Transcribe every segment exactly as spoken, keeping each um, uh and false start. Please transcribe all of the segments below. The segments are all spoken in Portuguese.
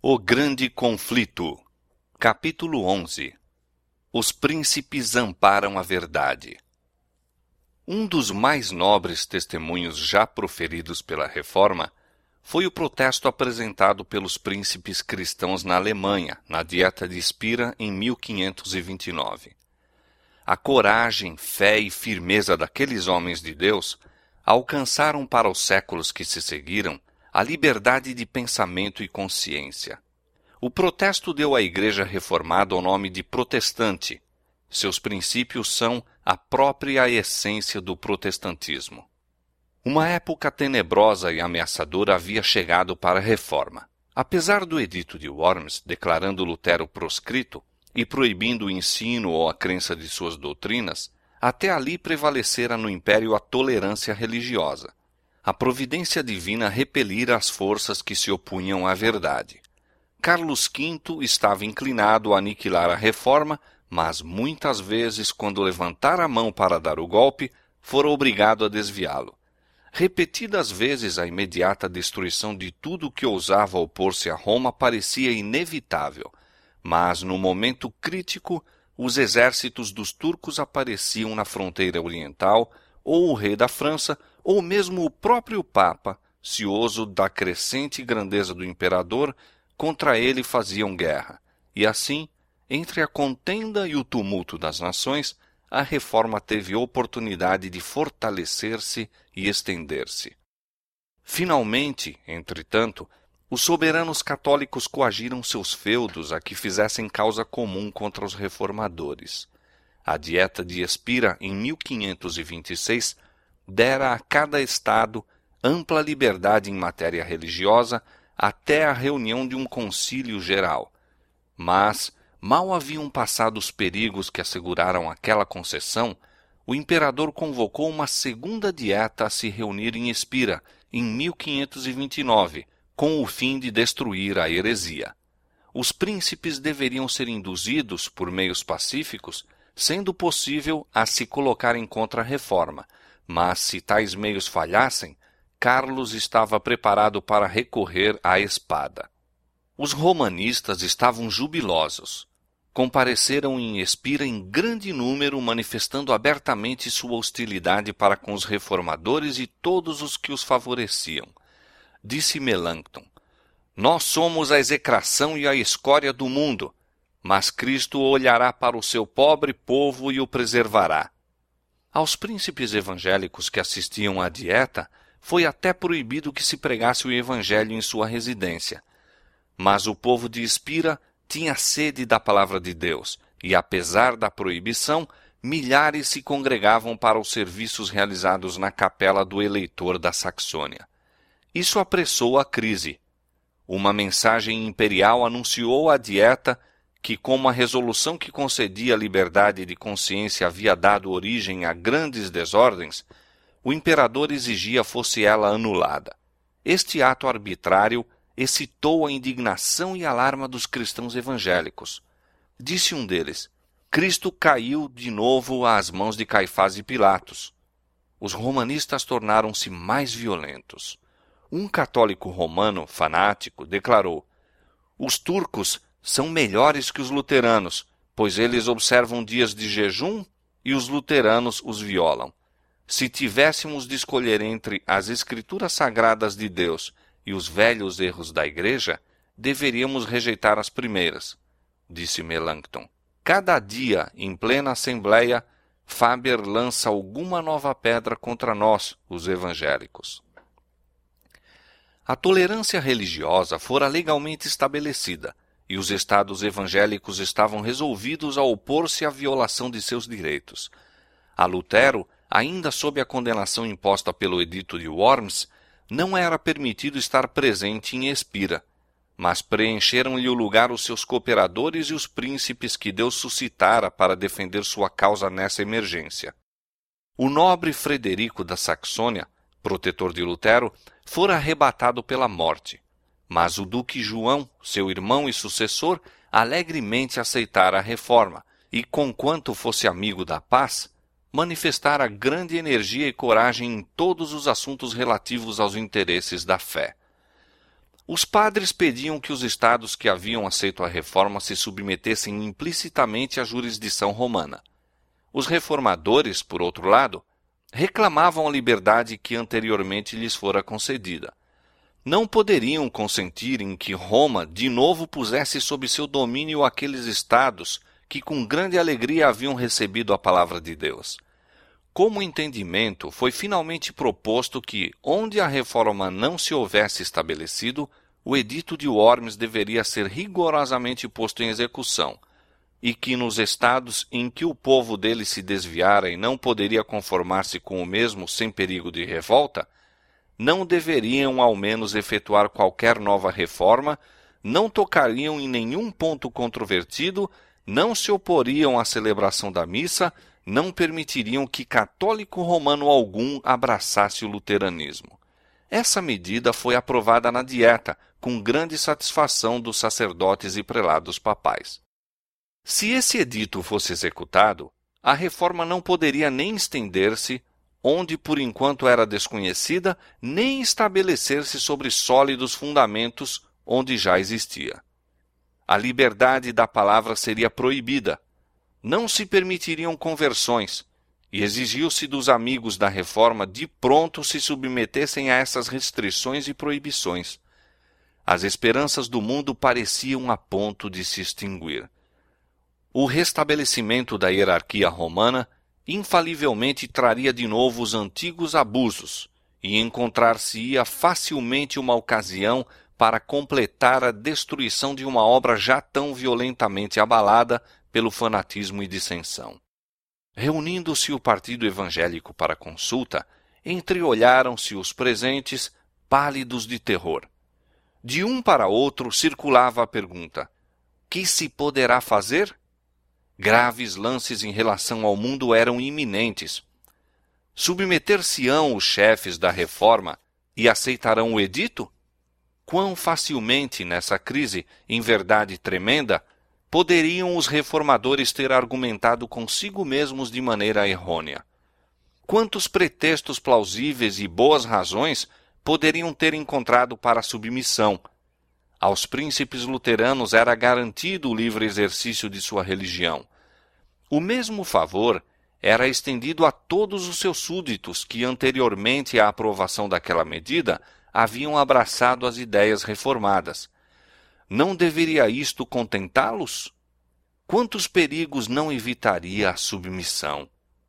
O Grande Conflito. Capítulo onze. Os príncipes amparam a verdade. Um dos mais nobres testemunhos já proferidos pela Reforma foi o protesto apresentado pelos príncipes cristãos na Alemanha, na Dieta de Spira, em mil quinhentos e vinte e nove. A coragem, fé e firmeza daqueles homens de Deus alcançaram para os séculos que se seguiram a liberdade de pensamento e consciência. O protesto deu à Igreja Reformada o nome de protestante. Seus princípios são a própria essência do protestantismo. Uma época tenebrosa e ameaçadora havia chegado para a Reforma. Apesar do edito de Worms declarando Lutero proscrito e proibindo o ensino ou a crença de suas doutrinas, até ali prevalecera no Império a tolerância religiosa. A providência divina repelira as forças que se opunham à verdade. Carlos quinto estava inclinado a aniquilar a Reforma, mas muitas vezes, quando levantara a mão para dar o golpe, fora obrigado a desviá-lo. Repetidas vezes a imediata destruição de tudo que ousava opor-se a Roma parecia inevitável, mas no momento crítico os exércitos dos turcos apareciam na fronteira oriental, ou o rei da França, ou mesmo o próprio Papa, cioso da crescente grandeza do imperador, contra ele faziam guerra. E assim, entre a contenda e o tumulto das nações, a Reforma teve oportunidade de fortalecer-se e estender-se. Finalmente, entretanto, os soberanos católicos coagiram seus feudos a que fizessem causa comum contra os reformadores. A Dieta de Spira, em mil quinhentos e vinte e seis, dera a cada estado ampla liberdade em matéria religiosa até a reunião de um concílio geral. Mas, mal haviam passado os perigos que asseguraram aquela concessão, o imperador convocou uma segunda dieta a se reunir em Spira, em mil quinhentos e vinte e nove, com o fim de destruir a heresia. Os príncipes deveriam ser induzidos, por meios pacíficos, sendo possível, a se colocarem contra a Reforma, mas se tais meios falhassem, Carlos estava preparado para recorrer à espada. Os romanistas estavam jubilosos. Compareceram em Spira em grande número, manifestando abertamente sua hostilidade para com os reformadores e todos os que os favoreciam. Disse Melanchthon: "Nós somos a execração e a escória do mundo, mas Cristo olhará para o seu pobre povo e o preservará." Aos príncipes evangélicos que assistiam à dieta, foi até proibido que se pregasse o evangelho em sua residência. Mas o povo de Spira tinha sede da palavra de Deus, e apesar da proibição, milhares se congregavam para os serviços realizados na capela do eleitor da Saxônia. Isso apressou a crise. Uma mensagem imperial anunciou à dieta que, como a resolução que concedia a liberdade de consciência havia dado origem a grandes desordens, o imperador exigia fosse ela anulada. Este ato arbitrário excitou a indignação e alarma dos cristãos evangélicos. Disse um deles: "Cristo caiu de novo às mãos de Caifás e Pilatos." Os romanistas tornaram-se mais violentos. Um católico romano fanático declarou: "Os turcos são melhores que os luteranos, pois eles observam dias de jejum e os luteranos os violam. Se tivéssemos de escolher entre as escrituras sagradas de Deus e os velhos erros da Igreja, deveríamos rejeitar as primeiras." Disse Melanchthon. "Cada dia, em plena assembleia, Faber lança alguma nova pedra contra nós, os evangélicos." A tolerância religiosa fora legalmente estabelecida, e os estados evangélicos estavam resolvidos a opor-se à violação de seus direitos. A Lutero, ainda sob a condenação imposta pelo edito de Worms, não era permitido estar presente em Spira, mas preencheram-lhe o lugar os seus cooperadores e os príncipes que Deus suscitara para defender sua causa nessa emergência. O nobre Frederico da Saxônia, protetor de Lutero, fora arrebatado pela morte, mas o duque João, seu irmão e sucessor, alegremente aceitara a reforma e, conquanto fosse amigo da paz, manifestara grande energia e coragem em todos os assuntos relativos aos interesses da fé. Os padres pediam que os estados que haviam aceito a reforma se submetessem implicitamente à jurisdição romana. Os reformadores, por outro lado, reclamavam a liberdade que anteriormente lhes fora concedida. Não poderiam consentir em que Roma de novo pusesse sob seu domínio aqueles estados que com grande alegria haviam recebido a palavra de Deus. Como entendimento, foi finalmente proposto que, onde a reforma não se houvesse estabelecido, o edito de Worms deveria ser rigorosamente posto em execução, e que nos estados em que o povo dele se desviara e não poderia conformar-se com o mesmo sem perigo de revolta, não deveriam ao menos efetuar qualquer nova reforma, não tocariam em nenhum ponto controvertido, não se oporiam à celebração da missa, não permitiriam que católico romano algum abraçasse o luteranismo. Essa medida foi aprovada na Dieta, com grande satisfação dos sacerdotes e prelados papais. Se esse edito fosse executado, a reforma não poderia nem estender-se onde por enquanto era desconhecida, nem estabelecer-se sobre sólidos fundamentos onde já existia. A liberdade da palavra seria proibida, não se permitiriam conversões, e exigiu-se dos amigos da reforma de pronto se submetessem a essas restrições e proibições. As esperanças do mundo pareciam a ponto de se extinguir. O restabelecimento da hierarquia romana infalivelmente traria de novo os antigos abusos, e encontrar-se-ia facilmente uma ocasião para completar a destruição de uma obra já tão violentamente abalada pelo fanatismo e dissensão. Reunindo-se o partido evangélico para consulta, entreolharam-se os presentes, pálidos de terror. De um para outro circulava a pergunta: que se poderá fazer? Graves lances em relação ao mundo eram iminentes. Submeter-se-ão os chefes da reforma e aceitarão o edito? Quão facilmente, nessa crise, em verdade tremenda, poderiam os reformadores ter argumentado consigo mesmos de maneira errônea? Quantos pretextos plausíveis e boas razões poderiam ter encontrado para a submissão? Aos príncipes luteranos era garantido o livre exercício de sua religião. O mesmo favor era estendido a todos os seus súditos que, anteriormente à aprovação daquela medida, haviam abraçado as ideias reformadas. Não deveria isto contentá-los? Quantos perigos não evitaria a submissão?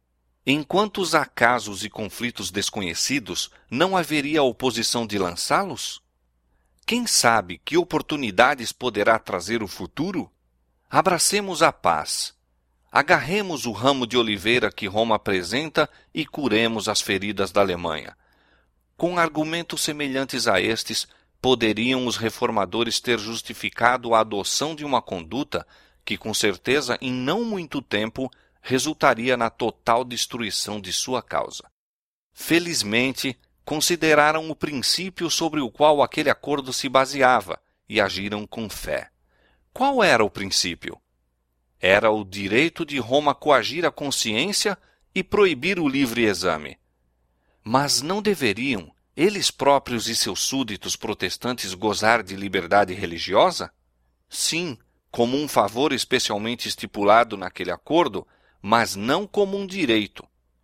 Em quantos acasos e conflitos desconhecidos não haveria oposição de lançá-los? Quem sabe que oportunidades poderá trazer o futuro? Abracemos a paz. Agarremos o ramo de oliveira que Roma apresenta e curemos as feridas da Alemanha. Com argumentos semelhantes a estes, poderiam os reformadores ter justificado a adoção de uma conduta que, com certeza, em não muito tempo, resultaria na total destruição de sua causa. Felizmente, consideraram o princípio sobre o qual aquele acordo se baseava e agiram com fé. Qual era o princípio? Era o direito de Roma coagir a consciência e proibir o livre exame. Mas não deveriam, eles próprios e seus súditos protestantes, gozar de liberdade religiosa? Sim, como um favor especialmente estipulado naquele acordo, mas não como um direito.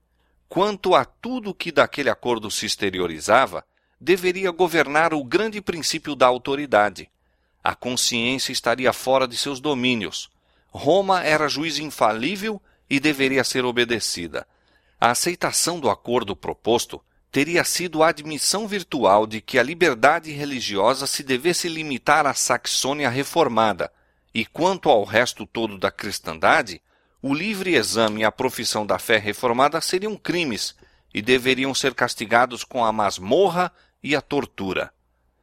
Quanto a tudo que daquele acordo se exteriorizava, deveria governar o grande princípio da autoridade. A consciência estaria fora de seus domínios. Roma era juiz infalível e deveria ser obedecida. A aceitação do acordo proposto teria sido a admissão virtual de que a liberdade religiosa se devesse limitar à Saxônia reformada, e quanto ao resto todo da cristandade, o livre exame e a profissão da fé reformada seriam crimes e deveriam ser castigados com a masmorra e a tortura.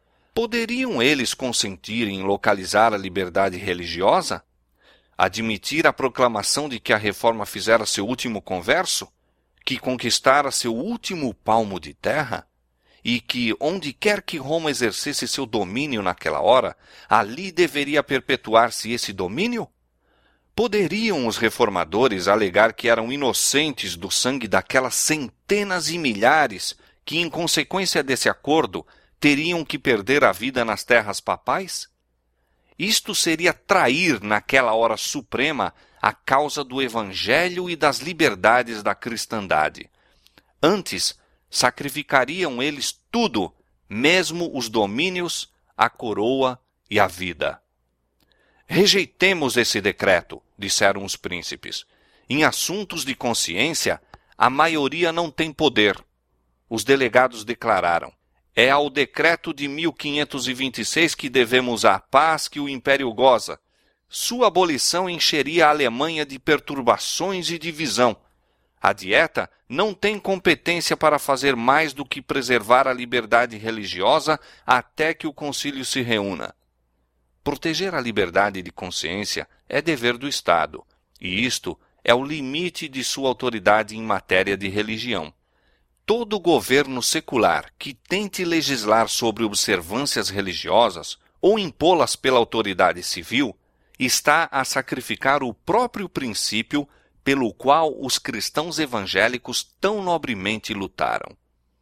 Poderiam eles consentir em localizar a liberdade religiosa? Admitir a proclamação de que a reforma fizera seu último converso? Que conquistara seu último palmo de terra? E que, onde quer que Roma exercesse seu domínio naquela hora, ali deveria perpetuar-se esse domínio? Poderiam os reformadores alegar que eram inocentes do sangue daquelas centenas e milhares que, em consequência desse acordo, teriam que perder a vida nas terras papais? Isto seria trair, naquela hora suprema, a causa do Evangelho e das liberdades da cristandade. Antes, sacrificariam eles tudo, mesmo os domínios, a coroa e a vida. Rejeitemos esse decreto, disseram os príncipes. Em assuntos de consciência, a maioria não tem poder. Os delegados declararam: é ao decreto de mil quinhentos e vinte e seis que devemos a paz que o Império goza. Sua abolição encheria a Alemanha de perturbações e divisão. A Dieta não tem competência para fazer mais do que preservar a liberdade religiosa até que o concílio se reúna. Proteger a liberdade de consciência é dever do Estado, e isto é o limite de sua autoridade em matéria de religião. Todo governo secular que tente legislar sobre observâncias religiosas ou impô-las pela autoridade civil está a sacrificar o próprio princípio pelo qual os cristãos evangélicos tão nobremente lutaram.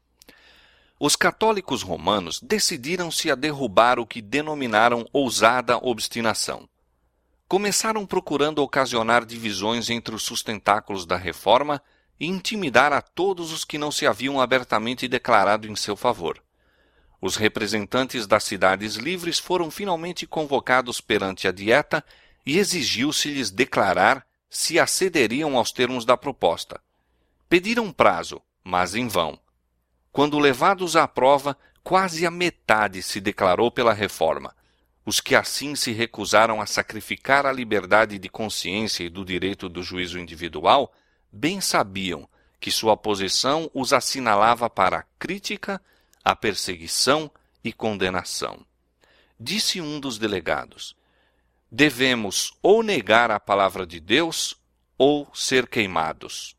Os católicos romanos decidiram-se a derrubar o que denominaram ousada obstinação. Começaram procurando ocasionar divisões entre os sustentáculos da reforma e intimidar a todos os que não se haviam abertamente declarado em seu favor. Os representantes das cidades livres foram finalmente convocados perante a Dieta e exigiu-se-lhes declarar se acederiam aos termos da proposta. Pediram prazo, mas em vão. Quando levados à prova, quase a metade se declarou pela reforma. Os que assim se recusaram a sacrificar a liberdade de consciência e do direito do juízo individual, bem sabiam que sua posição os assinalava para a crítica, a perseguição e condenação. Disse um dos delegados: devemos ou negar a palavra de Deus ou ser queimados.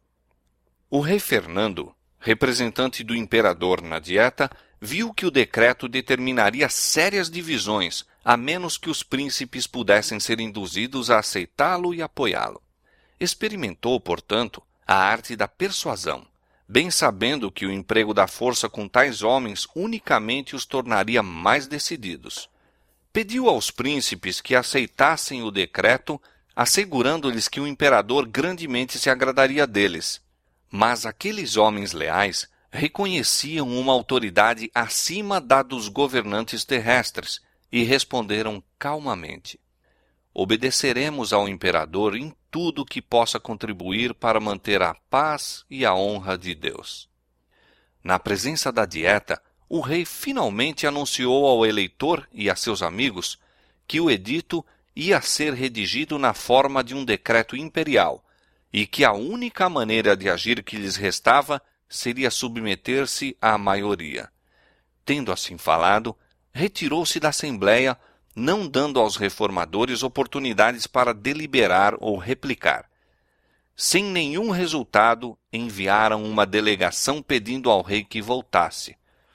O rei Fernando, representante do imperador na Dieta, viu que o decreto determinaria sérias divisões, a menos que os príncipes pudessem ser induzidos a aceitá-lo e apoiá-lo. Experimentou, portanto, a arte da persuasão, bem sabendo que o emprego da força com tais homens unicamente os tornaria mais decididos. Pediu aos príncipes que aceitassem o decreto, assegurando-lhes que o imperador grandemente se agradaria deles. Mas aqueles homens leais reconheciam uma autoridade acima da dos governantes terrestres e responderam calmamente: obedeceremos ao imperador em tudo que possa contribuir para manter a paz e a honra de Deus. Na presença da Dieta, o rei finalmente anunciou ao eleitor e a seus amigos que o edito ia ser redigido na forma de um decreto imperial e que a única maneira de agir que lhes restava seria submeter-se à maioria. Tendo assim falado, retirou-se da Assembleia, não dando aos reformadores oportunidades para deliberar ou replicar. Sem nenhum resultado, enviaram uma delegação pedindo ao rei que voltasse.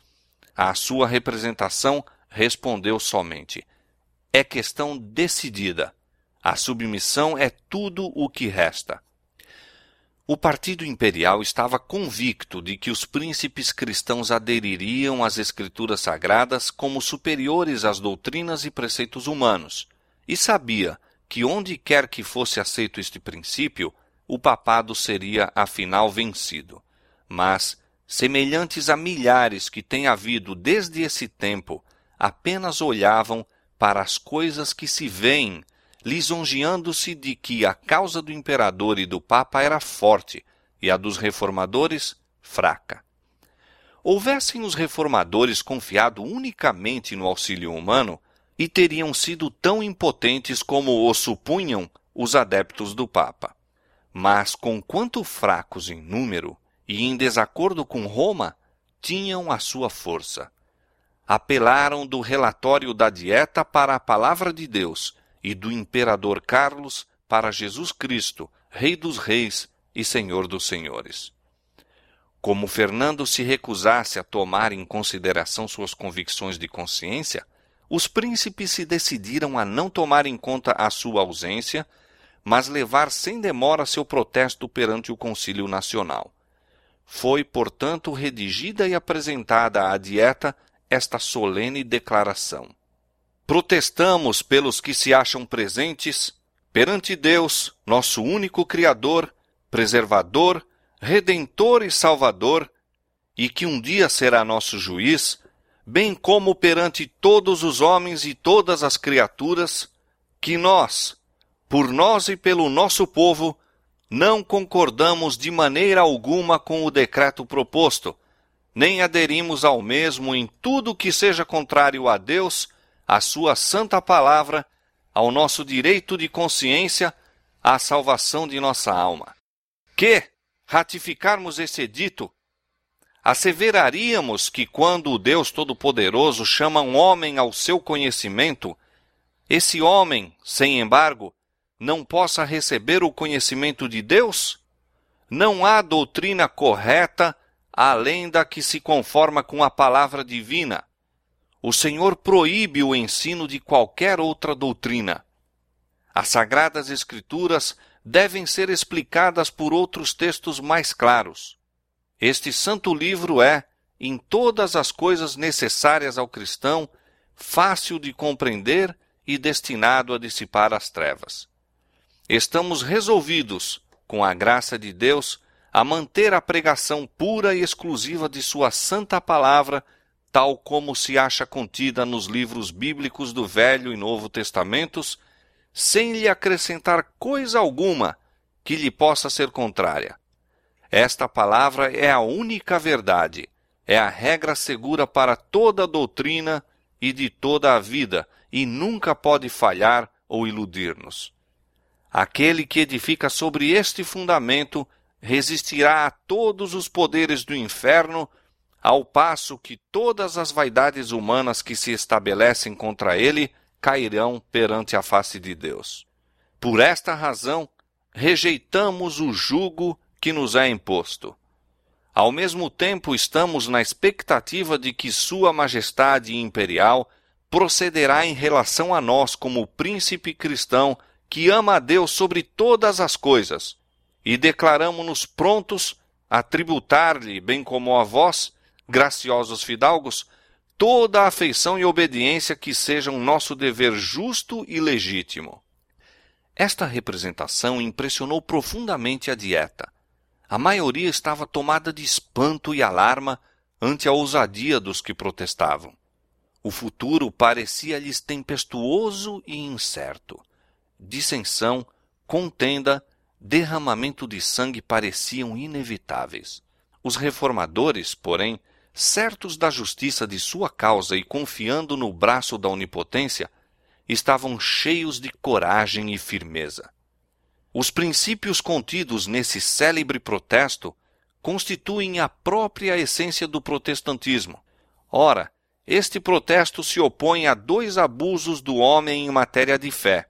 À sua representação respondeu somente: é questão decidida. A submissão é tudo o que resta. O partido imperial estava convicto de que os príncipes cristãos adeririam às escrituras sagradas como superiores às doutrinas e preceitos humanos, e sabia que onde quer que fosse aceito este princípio, o papado seria afinal vencido. Mas, semelhantes a milhares que têm havido desde esse tempo, apenas olhavam para as coisas que se veem, lisonjeando-se de que a causa do imperador e do papa era forte e a dos reformadores fraca. Houvessem os reformadores confiado unicamente no auxílio humano, e teriam sido tão impotentes como o supunham os adeptos do papa. Mas, conquanto fracos em número e em desacordo com Roma, tinham a sua força. Apelaram do relatório da Dieta para a palavra de Deus e do imperador Carlos para Jesus Cristo, Rei dos Reis e Senhor dos Senhores. Como Fernando se recusasse a tomar em consideração suas convicções de consciência, os príncipes se decidiram a não tomar em conta a sua ausência, mas levar sem demora seu protesto perante o Concílio Nacional. Foi, portanto, redigida e apresentada à Dieta esta solene declaração: protestamos pelos que se acham presentes perante Deus, nosso único Criador, Preservador, Redentor e Salvador, e que um dia será nosso juiz, bem como perante todos os homens e todas as criaturas, que nós, por nós e pelo nosso povo, não concordamos de maneira alguma com o decreto proposto, nem aderimos ao mesmo em tudo que seja contrário a Deus, à sua santa palavra, ao nosso direito de consciência, à salvação de nossa alma. Que, ratificarmos esse edito, asseveraríamos que quando o Deus Todo-Poderoso chama um homem ao seu conhecimento, esse homem, sem embargo, não possa receber o conhecimento de Deus? Não há doutrina correta além da que se conforma com a palavra divina. O Senhor proíbe o ensino de qualquer outra doutrina. As Sagradas Escrituras devem ser explicadas por outros textos mais claros. Este santo livro é, em todas as coisas necessárias ao cristão, fácil de compreender e destinado a dissipar as trevas. Estamos resolvidos, com a graça de Deus, a manter a pregação pura e exclusiva de sua santa palavra, tal como se acha contida nos livros bíblicos do Velho e Novo Testamentos, sem lhe acrescentar coisa alguma que lhe possa ser contrária. Esta palavra é a única verdade, é a regra segura para toda a doutrina e de toda a vida, e nunca pode falhar ou iludir-nos. Aquele que edifica sobre este fundamento resistirá a todos os poderes do inferno, ao passo que todas as vaidades humanas que se estabelecem contra ele cairão perante a face de Deus. Por esta razão, rejeitamos o jugo que nos é imposto. Ao mesmo tempo, estamos na expectativa de que Sua Majestade Imperial procederá em relação a nós como príncipe cristão que ama a Deus sobre todas as coisas, e declaramo-nos prontos a tributar-lhe, bem como a vós, graciosos fidalgos, toda a afeição e obediência que sejam nosso dever justo e legítimo. Esta representação impressionou profundamente a dieta. A maioria estava tomada de espanto e alarma ante a ousadia dos que protestavam. O futuro parecia-lhes tempestuoso e incerto. Dissensão, contenda, derramamento de sangue pareciam inevitáveis. Os reformadores, porém, certos da justiça de sua causa e confiando no braço da onipotência, estavam cheios de coragem e firmeza. Os princípios contidos nesse célebre protesto constituem a própria essência do protestantismo. Ora, este protesto se opõe a dois abusos do homem em matéria de fé.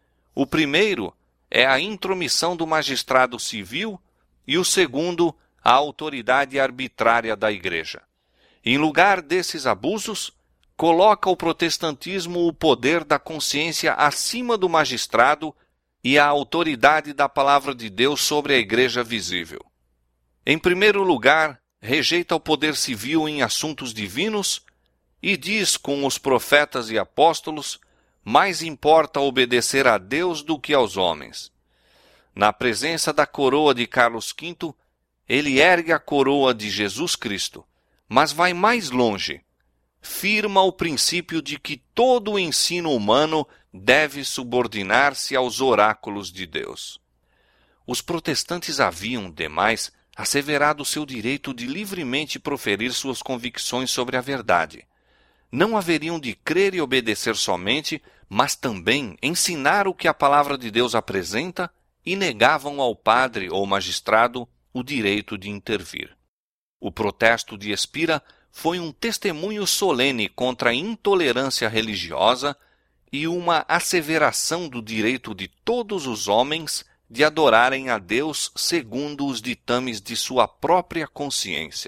O primeiro é a intromissão do magistrado civil e o segundo, a autoridade arbitrária da Igreja. Em lugar desses abusos, coloca o protestantismo o poder da consciência acima do magistrado e a autoridade da palavra de Deus sobre a Igreja visível. Em primeiro lugar, rejeita o poder civil em assuntos divinos e diz com os profetas e apóstolos: mais importa obedecer a Deus do que aos homens. Na presença da coroa de Carlos quinto, ele ergue a coroa de Jesus Cristo, mas vai mais longe. Firma o princípio de que todo o ensino humano deve subordinar-se aos oráculos de Deus. Os protestantes haviam, demais, asseverado seu direito de livremente proferir suas convicções sobre a verdade. Não haveriam de crer e obedecer somente, mas também ensinar o que a palavra de Deus apresenta, e negavam ao padre ou magistrado o direito de intervir. O protesto de Espira foi um testemunho solene contra a intolerância religiosa e uma asseveração do direito de todos os homens de adorarem a Deus segundo os ditames de sua própria consciência.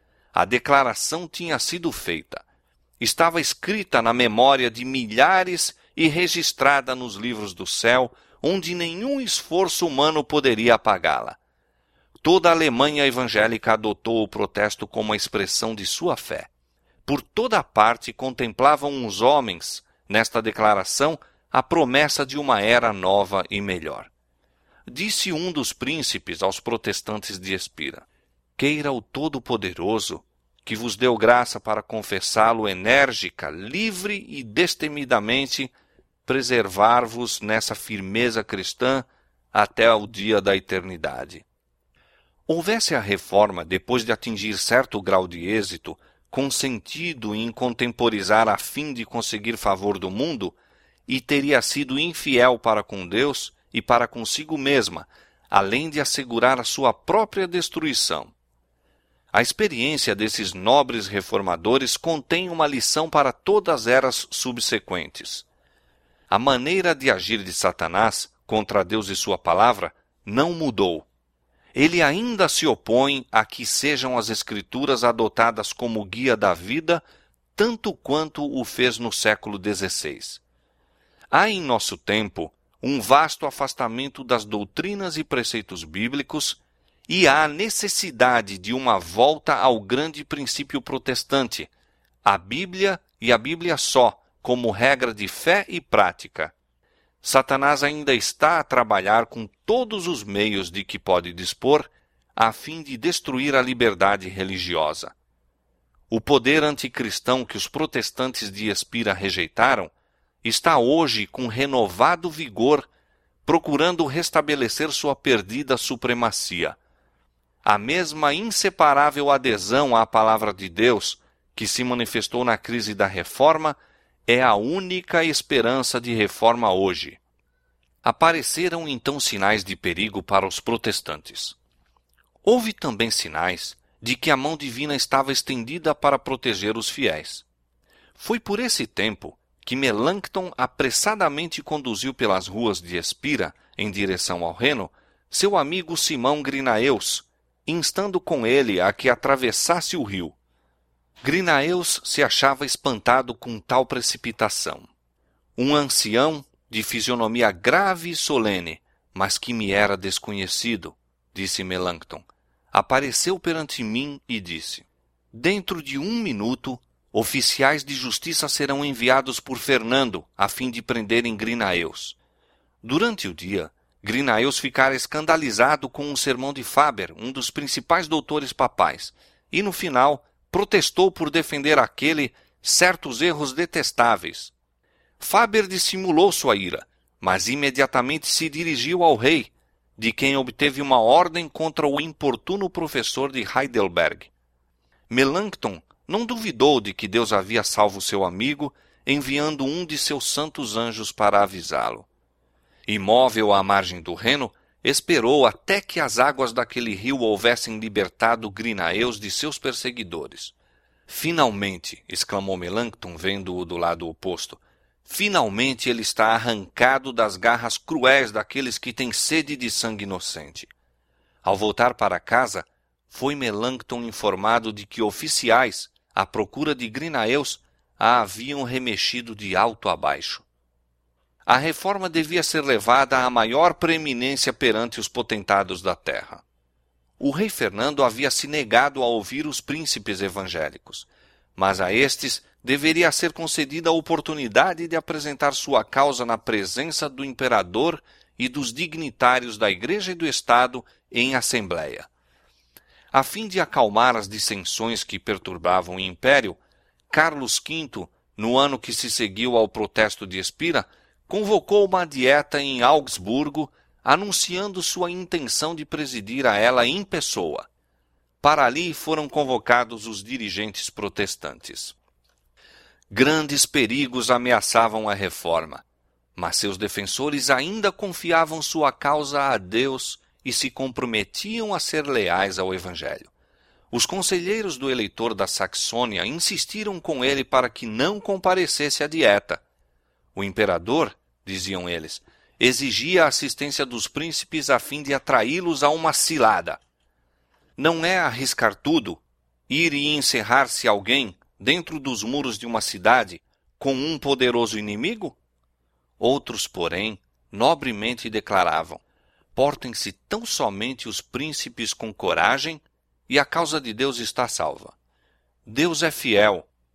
A declaração tinha sido feita. Estava escrita na memória de milhares e registrada nos livros do céu, onde nenhum esforço humano poderia apagá-la. Toda a Alemanha evangélica adotou o protesto como a expressão de sua fé. Por toda parte contemplavam os homens, nesta declaração, a promessa de uma era nova e melhor. Disse um dos príncipes aos protestantes de Espira: queira o Todo-Poderoso, que vos deu graça para confessá-lo enérgica, livre e destemidamente, preservar-vos nessa firmeza cristã até o dia da eternidade. Houvesse a reforma, depois de atingir certo grau de êxito, consentido em contemporizar a fim de conseguir favor do mundo, e teria sido infiel para com Deus e para consigo mesma, além de assegurar a sua própria destruição. A experiência desses nobres reformadores contém uma lição para todas as eras subsequentes. A maneira de agir de Satanás contra Deus e sua palavra não mudou. Ele ainda se opõe a que sejam as Escrituras adotadas como guia da vida, tanto quanto o fez no século dezesseis. Há em nosso tempo um vasto afastamento das doutrinas e preceitos bíblicos e há necessidade de uma volta ao grande princípio protestante, a Bíblia e a Bíblia só, como regra de fé e prática. Satanás ainda está a trabalhar com todos os meios de que pode dispor a fim de destruir a liberdade religiosa. O poder anticristão que os protestantes de Espira rejeitaram está hoje com renovado vigor, procurando restabelecer sua perdida supremacia. A mesma inseparável adesão à palavra de Deus que se manifestou na crise da Reforma é a única esperança de reforma hoje. Apareceram então sinais de perigo para os protestantes. Houve também sinais de que a mão divina estava estendida para proteger os fiéis. Foi por esse tempo que Melanchthon apressadamente conduziu pelas ruas de Espira, em direção ao Reno, seu amigo Simão Grinaeus, instando com ele a que atravessasse o rio. Grinaeus se achava espantado com tal precipitação. Um ancião, de fisionomia grave e solene, mas que me era desconhecido, disse Melanchthon, apareceu perante mim e disse: dentro de um minuto, oficiais de justiça serão enviados por Fernando, a fim de prenderem Grinaeus. Durante o dia, Grinaeus ficara escandalizado com um sermão de Faber, um dos principais doutores papais, e no final protestou por defender aquele certos erros detestáveis. Faber dissimulou sua ira, mas imediatamente se dirigiu ao rei, de quem obteve uma ordem contra o importuno professor de Heidelberg. Melanchthon não duvidou de que Deus havia salvo seu amigo, enviando um de seus santos anjos para avisá-lo. Imóvel à margem do Reno, esperou até que as águas daquele rio houvessem libertado Grinaeus de seus perseguidores. Finalmente, exclamou Melanchthon, vendo-o do lado oposto, finalmente ele está arrancado das garras cruéis daqueles que têm sede de sangue inocente. Ao voltar para casa, foi Melanchthon informado de que oficiais, à procura de Grinaeus, a haviam remexido de alto a baixo. A reforma devia ser levada à maior preeminência perante os potentados da terra. O rei Fernando havia se negado a ouvir os príncipes evangélicos, mas a estes deveria ser concedida a oportunidade de apresentar sua causa na presença do imperador e dos dignitários da Igreja e do Estado em assembleia. A fim de acalmar as dissensões que perturbavam o império, Carlos quinto, no ano que se seguiu ao protesto de Espira, convocou uma dieta em Augsburgo, anunciando sua intenção de presidir a ela em pessoa. Para ali foram convocados os dirigentes protestantes. Grandes perigos ameaçavam a reforma, mas seus defensores ainda confiavam sua causa a Deus e se comprometiam a ser leais ao Evangelho. Os conselheiros do eleitor da Saxônia insistiram com ele para que não comparecesse à dieta. O imperador, diziam eles, exigia a assistência dos príncipes a fim de atraí-los a uma cilada. Não é arriscar tudo, ir e encerrar-se alguém dentro dos muros de uma cidade com um poderoso inimigo? Outros, porém, nobremente declaravam: portem-se tão somente os príncipes com coragem e a causa de Deus está salva. Deus é fiel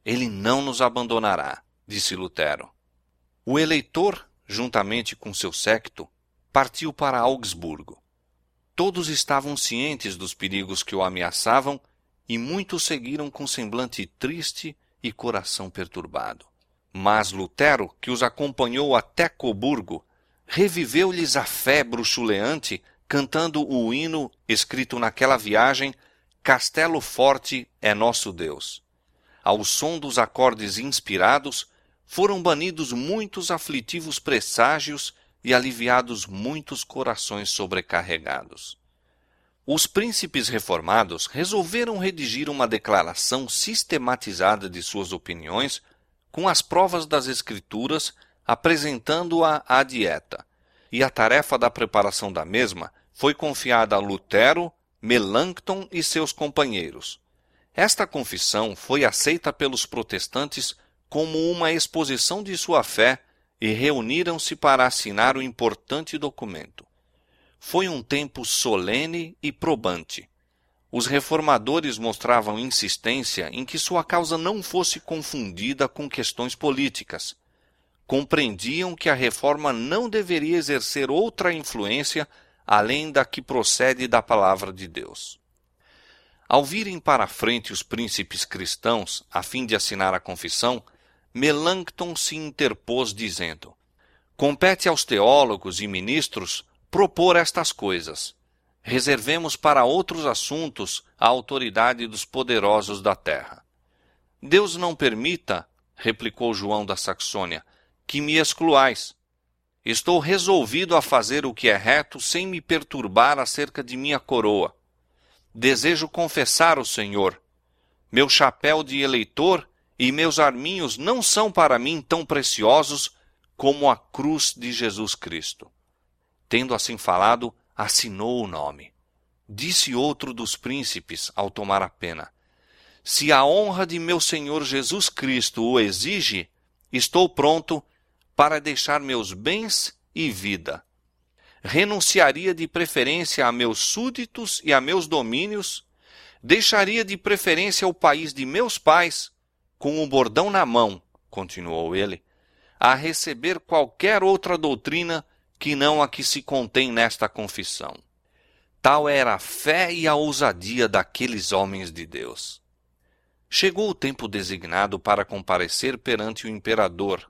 Ele não nos abandonará, disse Lutero. O eleitor, juntamente com seu séquito, partiu para Augsburgo. Todos estavam cientes dos perigos que o ameaçavam e muitos seguiram com semblante triste e coração perturbado. Mas Lutero, que os acompanhou até Coburgo, reviveu-lhes a fé bruxuleante, cantando o hino escrito naquela viagem, Castelo Forte é nosso Deus. Ao som dos acordes inspirados, foram banidos muitos aflitivos presságios e aliviados muitos corações sobrecarregados. Os príncipes reformados resolveram redigir uma declaração sistematizada de suas opiniões com as provas das Escrituras, apresentando-a à dieta, e a tarefa da preparação da mesma foi confiada a Lutero, Melanchthon e seus companheiros. Esta confissão foi aceita pelos protestantes como uma exposição de sua fé e reuniram-se para assinar o importante documento. Foi um tempo solene e probante. Os reformadores mostravam insistência em que sua causa não fosse confundida com questões políticas. Compreendiam que a reforma não deveria exercer outra influência além da que procede da palavra de Deus. Ao virem para a frente os príncipes cristãos, a fim de assinar a confissão, Melanchthon se interpôs dizendo: compete aos teólogos e ministros propor estas coisas. Reservemos para outros assuntos a autoridade dos poderosos da terra. Deus não permita, replicou João da Saxônia, que me excluais. Estou resolvido a fazer o que é reto sem me perturbar acerca de minha coroa. Desejo confessar o Senhor. Meu chapéu de eleitor e meus arminhos não são para mim tão preciosos como a cruz de Jesus Cristo. Tendo assim falado, assinou o nome. Disse outro dos príncipes ao tomar a pena: se a honra de meu Senhor Jesus Cristo o exige, estou pronto para deixar meus bens e vida. Renunciaria de preferência a meus súditos e a meus domínios, deixaria de preferência o país de meus pais, com o bordão na mão, continuou ele, a receber qualquer outra doutrina que não a que se contém nesta confissão. Tal era a fé e a ousadia daqueles homens de Deus. Chegou o tempo designado para comparecer perante o imperador.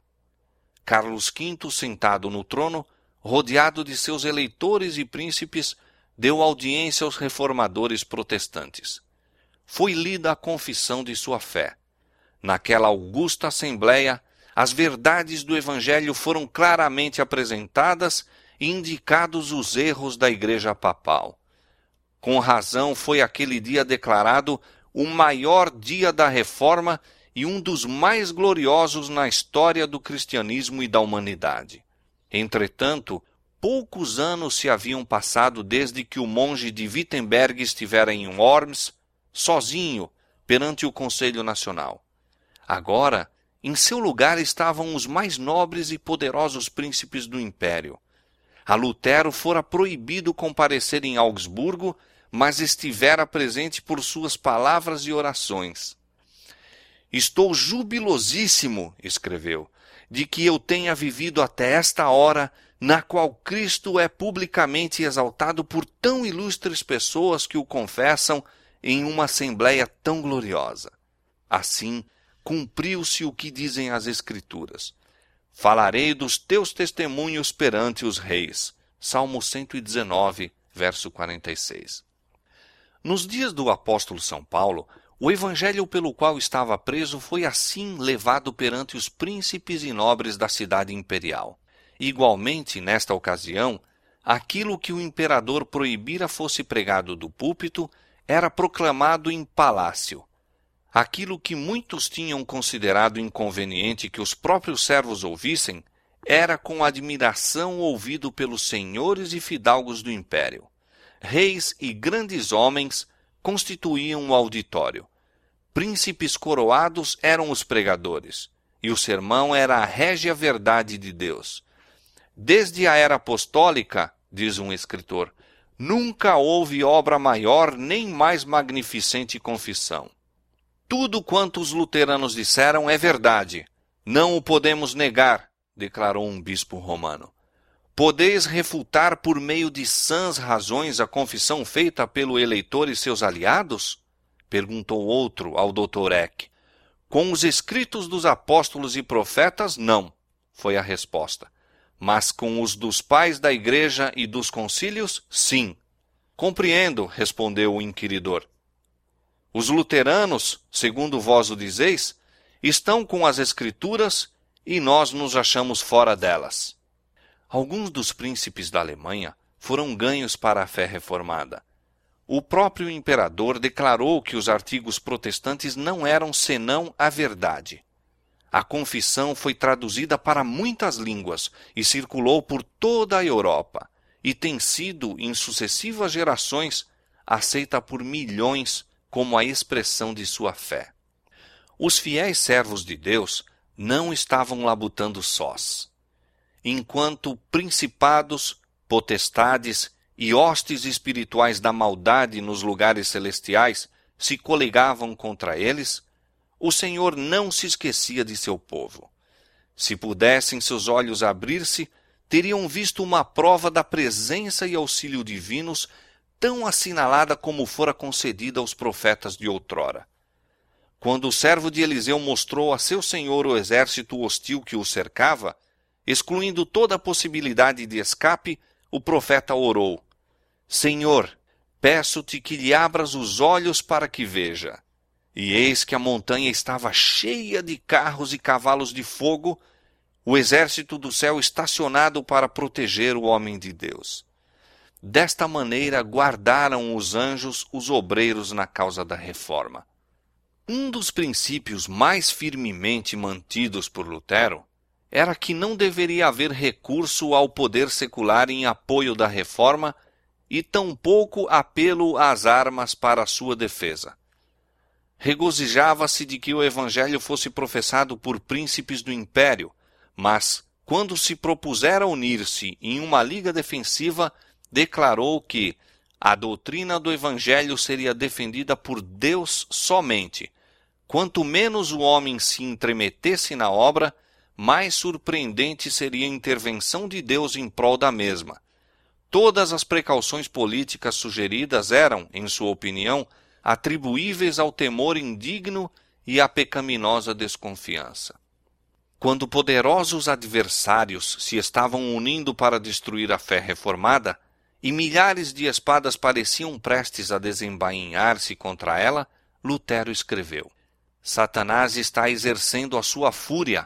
Carlos Quinto, sentado no trono, rodeado de seus eleitores e príncipes, deu audiência aos reformadores protestantes. Foi lida a confissão de sua fé. Naquela augusta assembleia, as verdades do Evangelho foram claramente apresentadas e indicados os erros da Igreja Papal. Com razão foi aquele dia declarado o maior dia da Reforma e um dos mais gloriosos na história do cristianismo e da humanidade. Entretanto, poucos anos se haviam passado desde que o monge de Wittenberg estivera em Worms, sozinho, perante o Conselho Nacional. Agora, em seu lugar estavam os mais nobres e poderosos príncipes do império. A Lutero fora proibido comparecer em Augsburgo, mas estivera presente por suas palavras e orações. Estou jubilosíssimo, escreveu, de que eu tenha vivido até esta hora, na qual Cristo é publicamente exaltado por tão ilustres pessoas que o confessam em uma assembleia tão gloriosa. Assim, cumpriu-se o que dizem as Escrituras. Falarei dos teus testemunhos perante os reis. Salmo cento e dezenove, verso quarenta e seis. Nos dias do apóstolo São Paulo, o evangelho pelo qual estava preso foi assim levado perante os príncipes e nobres da cidade imperial. Igualmente, nesta ocasião, aquilo que o imperador proibira fosse pregado do púlpito era proclamado em palácio. Aquilo que muitos tinham considerado inconveniente que os próprios servos ouvissem, era com admiração ouvido pelos senhores e fidalgos do império. Reis e grandes homens constituíam o auditório. Príncipes coroados eram os pregadores, e o sermão era a régia verdade de Deus. Desde a era apostólica, diz um escritor, nunca houve obra maior nem mais magnificente confissão. Tudo quanto os luteranos disseram é verdade. Não o podemos negar, declarou um bispo romano. Podeis refutar por meio de sãs razões a confissão feita pelo eleitor e seus aliados? Perguntou outro ao doutor Eck. Com os escritos dos apóstolos e profetas, não, foi a resposta. Mas com os dos pais da igreja e dos concílios, sim. Compreendo, respondeu o inquiridor. Os luteranos, segundo vós o dizeis, estão com as escrituras e nós nos achamos fora delas. Alguns dos príncipes da Alemanha foram ganhos para a fé reformada. O próprio imperador declarou que os artigos protestantes não eram senão a verdade. A confissão foi traduzida para muitas línguas e circulou por toda a Europa, e tem sido, em sucessivas gerações, aceita por milhões como a expressão de sua fé. Os fiéis servos de Deus não estavam labutando sós. Enquanto principados, potestades e hostes espirituais da maldade nos lugares celestiais se coligavam contra eles, o Senhor não se esquecia de seu povo. Se pudessem seus olhos abrir-se, teriam visto uma prova da presença e auxílio divinos tão assinalada como fora concedida aos profetas de outrora. Quando o servo de Eliseu mostrou a seu senhor o exército hostil que o cercava, excluindo toda a possibilidade de escape, o profeta orou: Senhor, peço-te que lhe abras os olhos para que veja. E eis que a montanha estava cheia de carros e cavalos de fogo, o exército do céu estacionado para proteger o homem de Deus. Desta maneira guardaram os anjos os obreiros na causa da reforma. Um dos princípios mais firmemente mantidos por Lutero era que não deveria haver recurso ao poder secular em apoio da reforma e tampouco apelo às armas para a sua defesa. Regozijava-se de que o evangelho fosse professado por príncipes do império, mas, quando se propusera unir-se em uma liga defensiva, declarou que a doutrina do evangelho seria defendida por Deus somente. Quanto menos o homem se entremetesse na obra, mais surpreendente seria a intervenção de Deus em prol da mesma. Todas as precauções políticas sugeridas eram, em sua opinião, atribuíveis ao temor indigno e à pecaminosa desconfiança. Quando poderosos adversários se estavam unindo para destruir a fé reformada, e milhares de espadas pareciam prestes a desembainhar-se contra ela, Lutero escreveu: Satanás está exercendo a sua fúria.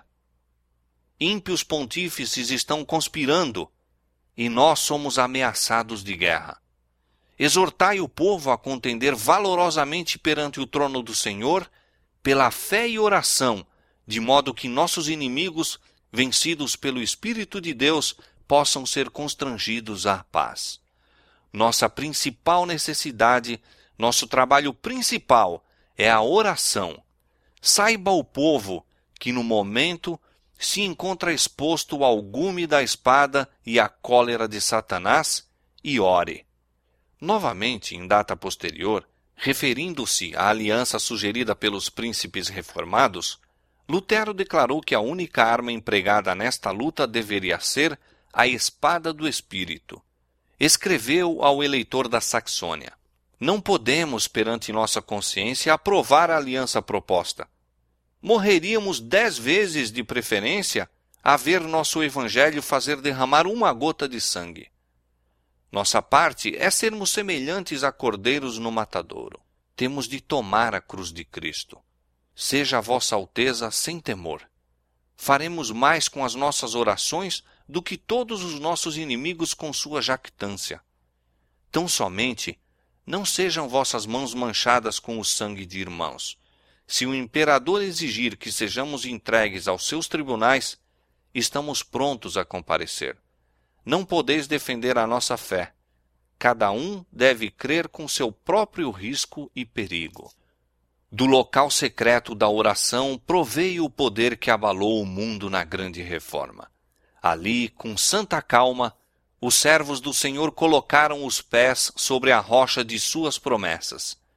Ímpios pontífices estão conspirando, e nós somos ameaçados de guerra. Exortai o povo a contender valorosamente perante o trono do Senhor, pela fé e oração, de modo que nossos inimigos, vencidos pelo Espírito de Deus, possam ser constrangidos à paz. Nossa principal necessidade, nosso trabalho principal é a oração. Saiba o povo que, no momento, se encontra exposto ao gume da espada e à cólera de Satanás, e ore. Novamente, em data posterior, referindo-se à aliança sugerida pelos príncipes reformados, Lutero declarou que a única arma empregada nesta luta deveria ser a espada do Espírito. Escreveu ao eleitor da Saxônia: Não podemos, perante nossa consciência, aprovar a aliança proposta. Morreríamos dez vezes de preferência a ver nosso evangelho fazer derramar uma gota de sangue. Nossa parte é sermos semelhantes a cordeiros no matadouro. Temos de tomar a cruz de Cristo. Seja a vossa alteza sem temor. Faremos mais com as nossas orações do que todos os nossos inimigos com sua jactância. Tão somente, não sejam vossas mãos manchadas com o sangue de irmãos. Se o imperador exigir que sejamos entregues aos seus tribunais, estamos prontos a comparecer. Não podeis defender a nossa fé. Cada um deve crer com seu próprio risco e perigo. Do local secreto da oração proveio o poder que abalou o mundo na grande reforma. Ali, com santa calma, os servos do Senhor colocaram os pés sobre a rocha de suas promessas.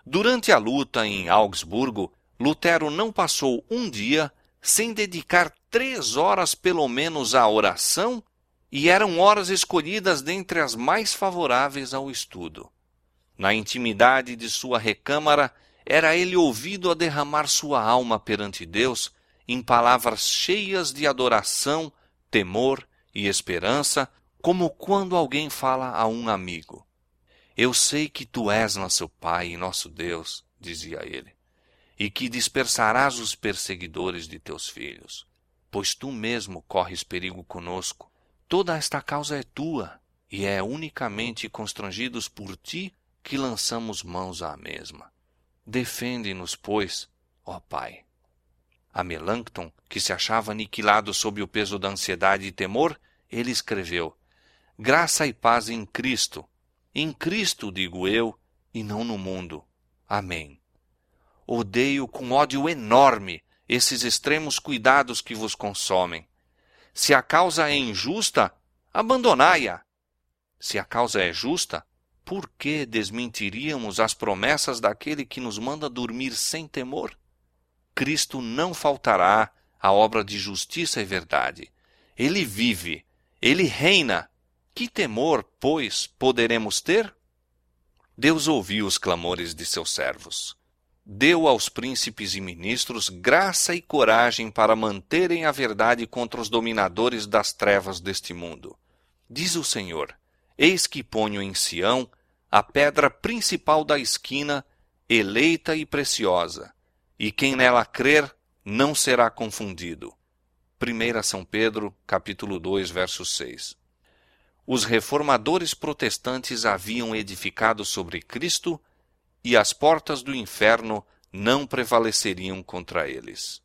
Durante a luta em Augsburgo, Lutero não passou um dia sem dedicar três horas pelo menos à oração, e eram horas escolhidas dentre as mais favoráveis ao estudo. Na intimidade de sua recâmara, era ele ouvido a derramar sua alma perante Deus em palavras cheias de adoração, temor e esperança, como quando alguém fala a um amigo. Eu sei que tu és nosso Pai e nosso Deus, dizia ele, e que dispersarás os perseguidores de teus filhos, pois tu mesmo corres perigo conosco. Toda esta causa é tua, e é unicamente constrangidos por ti que lançamos mãos à mesma. Defende-nos, pois, ó Pai. A Melanchthon, que se achava aniquilado sob o peso da ansiedade e temor, ele escreveu: graça e paz em Cristo. Em Cristo, digo eu, e não no mundo. Amém. Odeio com ódio enorme esses extremos cuidados que vos consomem. Se a causa é injusta, abandonai-a. Se a causa é justa, por que desmentiríamos as promessas daquele que nos manda dormir sem temor? Cristo não faltará à obra de justiça e verdade. Ele vive, ele reina. Que temor, pois, poderemos ter? Deus ouviu os clamores de seus servos. Deu aos príncipes e ministros graça e coragem para manterem a verdade contra os dominadores das trevas deste mundo. Diz o Senhor: eis que ponho em Sião a pedra principal da esquina, eleita e preciosa, e quem nela crer não será confundido. primeira São Pedro, capítulo dois, verso seis. Os reformadores protestantes haviam edificado sobre Cristo, e as portas do inferno não prevaleceriam contra eles.